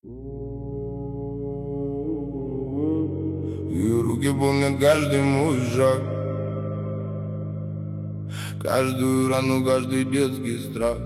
И руки помнят каждый мой шаг, каждую рану, каждый детский страх.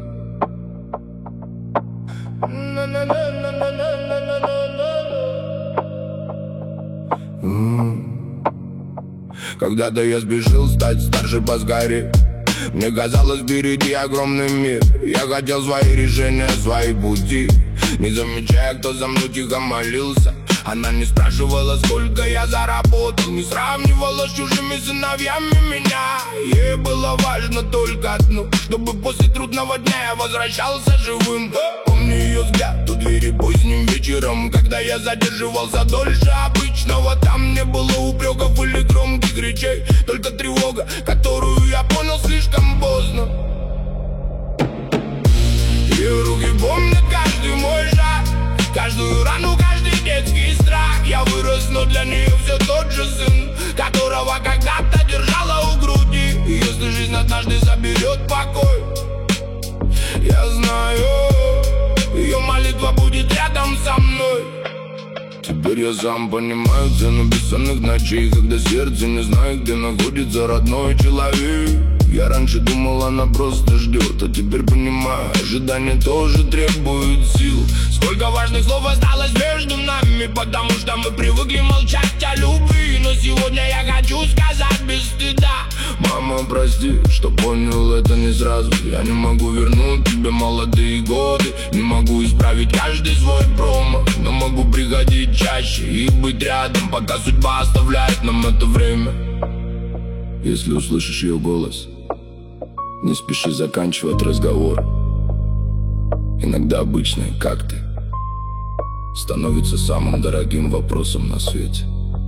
Когда-то я спешил стать старше поскорее. Мне казалось, впереди огромный мир. Я хотел свои решения, свои пути, не замечая, кто за мной тихо молился. Она не спрашивала, сколько я заработал, не сравнивала с чужими сыновьями меня. Ей было важно только одно, чтобы после трудного дня я возвращался живым. Помню ее взгляд у двери поздним вечером, когда я задерживался дольше обычного. Там не было упреков или громких речей, только тревога, которую я понял слишком поздно. Ее руки помнят каждый мой шаг, каждую рану, каждый детский страх. Я вырос, но для нее все тот же сын, которого когда-то держала у груди. И если жизнь однажды заберет покой, я знаю, ее молитва будет рядом со мной. Теперь я сам понимаю цену бессонных ночей, когда сердце не знает, где находится родной человек. Я раньше думал, она просто ждет, а теперь понимаю, ожидание тоже требует сил. Сколько важных слов осталось между нами, потому что мы привыкли молчать о любви. Но сегодня я хочу сказать без стыда: мама, прости, что понял это не сразу. Я не могу вернуть тебе молодые годы, не могу исправить каждый свой промах, но могу приходить чаще и быть рядом, пока судьба оставляет нам это время. Если услышишь ее голос, не спеши заканчивать разговор. Иногда обычное «как ты» становится самым дорогим вопросом на свете.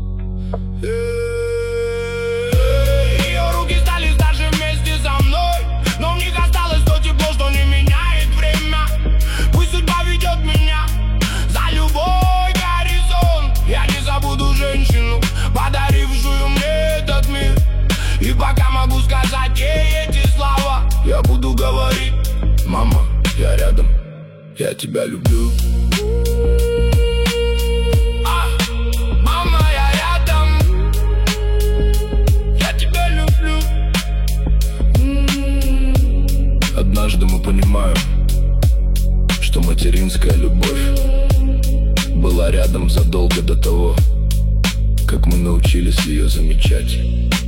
Ее руки стали старше вместе со мной, но в них осталось то тепло, что не меняет время. Пусть судьба ведет меня за любой горизонт. Я не забуду женщину, подарившую мне этот мир. И пока могу сказать ей эти слова, я буду говорить: мама, я рядом, я тебя люблю. Мама, я рядом, я тебя люблю. Однажды мы понимаем, что материнская любовь была рядом задолго до того, как мы научились ее замечать.